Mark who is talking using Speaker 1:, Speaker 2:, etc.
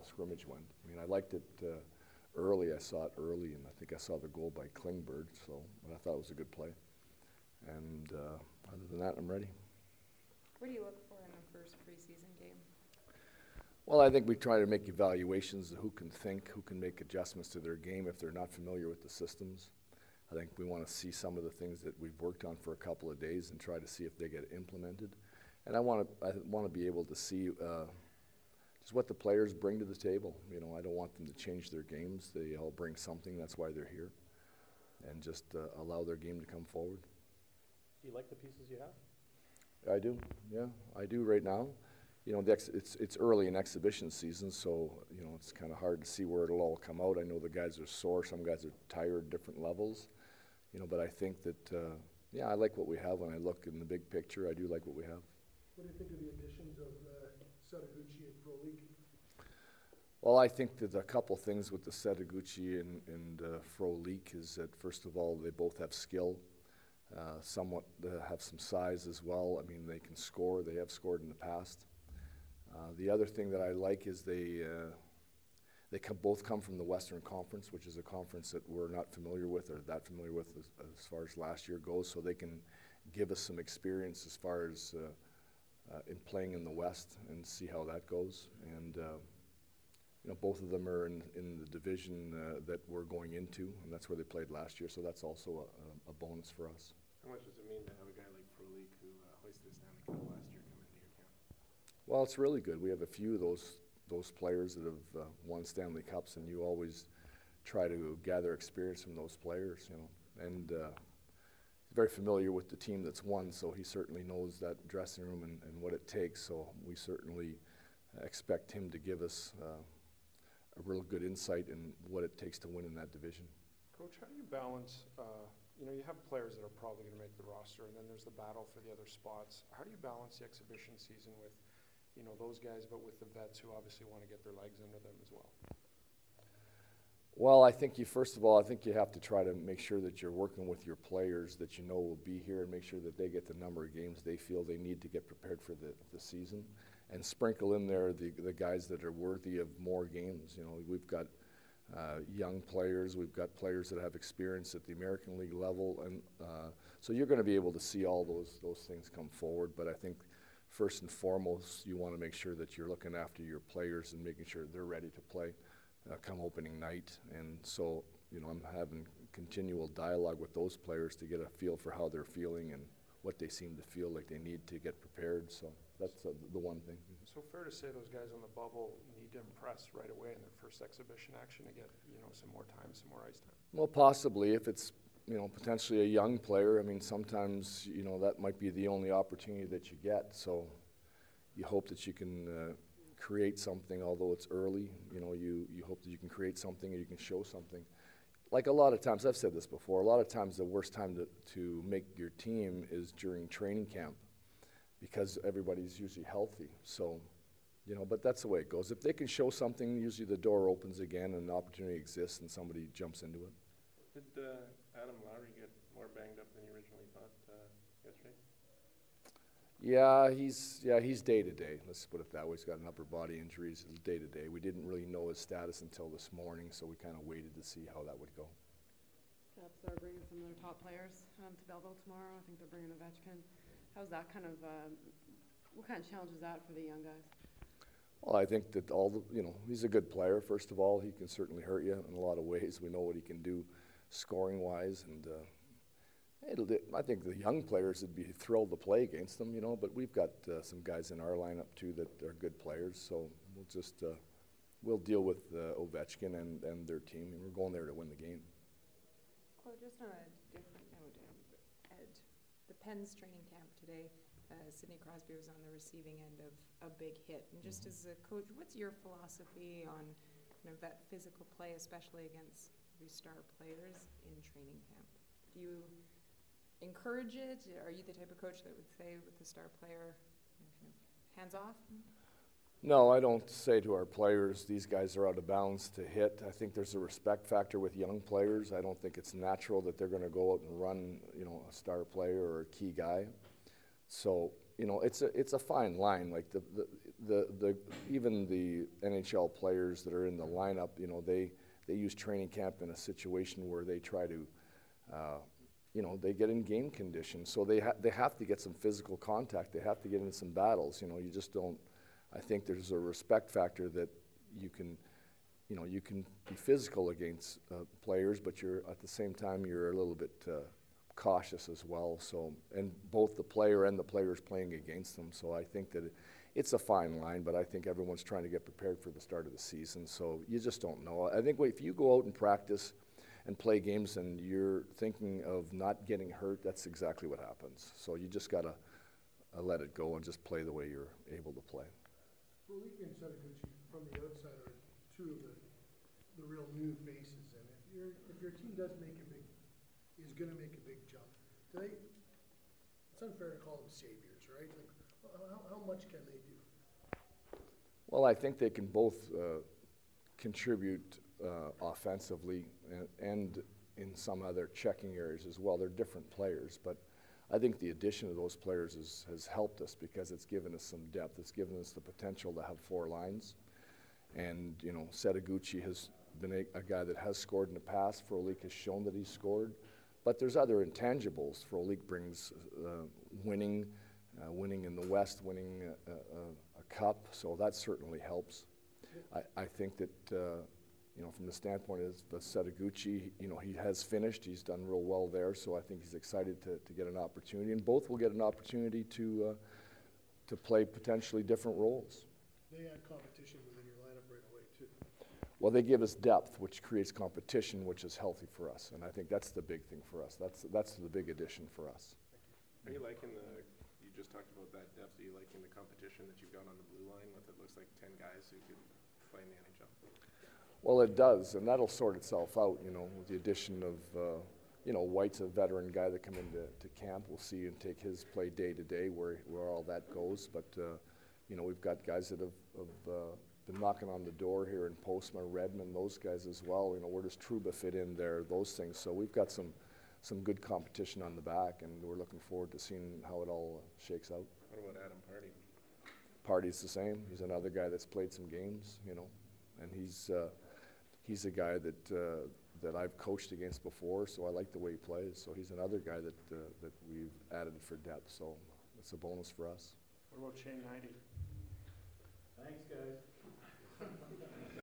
Speaker 1: the scrimmage went. I mean, I liked it early. I saw it early, and I think I saw the goal by Klingberg, so but I thought it was a good play. And other than that, I'm ready.
Speaker 2: What do you look for in the first preseason game?
Speaker 1: Well, I think we try to make evaluations of who can think, who can make adjustments to their game if they're not familiar with the systems. I think we want to see some of the things that we've worked on for a couple of days and try to see if they get implemented. And I want to be able to see just what the players bring to the table. You know, I don't want them to change their games. They all bring something. That's why they're here. And just allow their game to come forward.
Speaker 3: Do you like the pieces you have?
Speaker 1: I do, yeah. I do right now. You know, it's early in exhibition season, so, you know, it's kind of hard to see where it'll all come out. I know the guys are sore. Some guys are tired, different levels. You know, but I think that, yeah, I like what we have when I look in the big picture. I do like what we have.
Speaker 4: What do you think of the additions of Setaguchi and Frolik?
Speaker 1: Well, I think that a couple things with the Setaguchi and Frolik is that, first of all, they both have skill. Somewhat have some size as well. I mean, they can score. They have scored in the past. The other thing that I like is they both come from the Western Conference, which is a conference that we're not familiar with or that familiar with as far as last year goes, so they can give us some experience as far as in playing in the West and see how that goes. And you know, both of them are in the division that we're going into, and that's where they played last year, so that's also a bonus for us.
Speaker 3: How much does it mean to have a guy like Frolik who hoisted a Stanley Cup last year come into your camp?
Speaker 1: Well, it's really good. We have a few of those players that have won Stanley Cups, and you always try to gather experience from those players, you know. And he's very familiar with the team that's won, so he certainly knows that dressing room and what it takes. So we certainly expect him to give us a real good insight in what it takes to win in that division.
Speaker 5: Coach, how do you balance, you know, you have players that are probably going to make the roster, and then there's the battle for the other spots. How do you balance the exhibition season with, you know, those guys, but with the vets who obviously want to get their legs under them as well?
Speaker 1: Well, I think first of all, I think you have to try to make sure that you're working with your players that you know will be here and make sure that they get the number of games they feel they need to get prepared for the season. And sprinkle in there the guys that are worthy of more games. You know, we've got young players, we've got players that have experience at the American League level, and so you're going to be able to see all those things come forward. But I think first and foremost, you want to make sure that you're looking after your players and making sure they're ready to play come opening night. And so, you know, I'm having continual dialogue with those players to get a feel for how they're feeling and what they seem to feel like they need to get prepared. So that's the one thing.
Speaker 5: So fair to say those guys on the bubble need to impress right away in their first exhibition action to get, you know, some more time, some more ice time?
Speaker 1: Well, possibly if it's, you know, potentially a young player. I mean, sometimes, you know, that might be the only opportunity that you get. So you hope that you can create something, although it's early. You know, you hope that you can create something or you can show something. Like a lot of times, I've said this before, a lot of times the worst time to make your team is during training camp because everybody's usually healthy. So, you know, but that's the way it goes. If they can show something, usually the door opens again and an opportunity exists and somebody jumps into it.
Speaker 3: Did Adam Lowry get more banged up than you originally thought yesterday?
Speaker 1: Yeah, he's day to day. Let's put it that way. He's got an upper body injury. He's day to day. We didn't really know his status until this morning, so we kind of waited to see how that would go.
Speaker 2: Caps are bringing some of their top players to Belleville tomorrow. I think they're bringing Ovechkin. How's that kind of, what kind of challenge is that for the young guys?
Speaker 1: Well, I think that he's a good player. First of all, he can certainly hurt you in a lot of ways. We know what he can do scoring-wise, and I think the young players would be thrilled to play against them, you know, but we've got some guys in our lineup, too, that are good players, so we'll deal with Ovechkin and their team, and we're going there to win the game.
Speaker 6: Well, just on a different note, Ed, the Pens training camp today, Sidney Crosby was on the receiving end of a big hit. And just as a coach, what's your philosophy on that physical play, especially against these star players in training camp? Do you encourage it? Are you the type of coach that would say with the star player, hands off?
Speaker 1: No, I don't say to our players, these guys are out of bounds to hit. I think there's a respect factor with young players. I don't think it's natural that they're going to go out and run, a star player or a key guy. So, it's a fine line. Like even the NHL players that are in the lineup, you know, they use training camp in a situation where they try to, you know, they get in game condition. So they have to get some physical contact. They have to get in some battles. You know, you just don't. I think there's a respect factor that you can, you know, you can be physical against players, but you're at the same time you're a little bit cautious as well. So, and both the player and the players playing against them. So I think that it's a fine line, but I think everyone's trying to get prepared for the start of the season. So you just don't know. I think if you go out and practice and play games and you're thinking of not getting hurt, that's exactly what happens. So you just gotta let it go and just play the way you're able to play.
Speaker 4: Frolik and Sadaguchi from the outside are two of the real new faces, and if your team is gonna make a big jump, it's unfair to call them saviors, right? Like, how much can they do?
Speaker 1: Well, I think they can both contribute offensively and in some other checking areas as well. They're different players, but I think the addition of those players has helped us because it's given us some depth. It's given us the potential to have 4 lines. And, you know, Sadaguchi has been a guy that has scored in the past. Frolik has shown that he's scored. But there's other intangibles. Frolik brings winning in the West, winning a cup, so that certainly helps. I think that, you know, from the standpoint of the Sadaguchi, you know, he has finished. He's done real well there, so I think he's excited to get an opportunity. And both will get an opportunity to play potentially different roles.
Speaker 4: They add competition within your lineup right away, too.
Speaker 1: Well, they give us depth, which creates competition, which is healthy for us. And I think that's the big thing for us. That's the big addition for us.
Speaker 3: Are you liking you just talked about that depth, are you liking the competition that you've got on the blue line with it looks like 10 guys who could play in the NHL?
Speaker 1: Well, it does, and that'll sort itself out, you know, with the addition of, you know, White's a veteran guy that come into camp. We'll see and take his play day to day where all that goes. But, you know, we've got guys that have been knocking on the door here in Postma, Redmond, those guys as well. You know, where does Trouba fit in there, those things. So we've got some good competition on the back, and we're looking forward to seeing how it all shakes out.
Speaker 3: What about Adam Party?
Speaker 1: Party's the same. He's another guy that's played some games, you know, and he's a guy that I've coached against before, so I like the way he plays. So he's another guy that we've added for depth, so it's a bonus for us.
Speaker 5: What about Shane Knighty?
Speaker 7: Thanks, guys.